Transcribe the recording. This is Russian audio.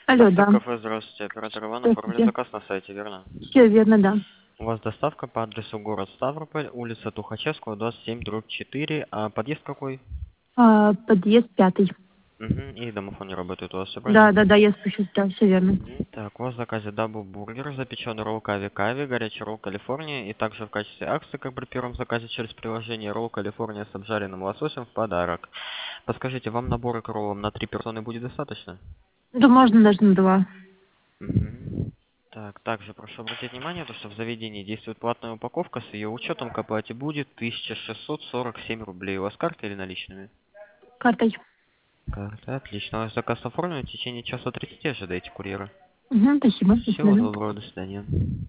Алло, Такси да. кафе, здравствуйте. Оператор Иван, оформили Здравствуйте. заказ на сайте, верно? Все верно, да. У вас доставка по адресу город Ставрополь, улица Тухачевского, 27/4. А подъезд какой? Подъезд 5. Угу. И домофон не работает у вас, все Да, правильно? да, да, я спущусь, да, все верно. Мгм. Так, у вас в заказе дабл бургер, запеченный ролл кави-кави, горячий ролл Калифорния и также в качестве акции, как при первом заказе через приложение, ролл Калифорния с обжаренным лососем в подарок. Подскажите, вам набора к роллам на 3 персоны будет достаточно? Да можно даже на 2. Мгм. Так, также прошу обратить внимание, то, что в заведении действует платная упаковка, с ее учетом к оплате будет 1647 рублей. У вас карта или наличными? Картой. Карта, отлично. Ваш заказ оформлен, в течение часа 30 ожидайте курьера. Угу, спасибо. До Всего свидания. доброго, до свидания.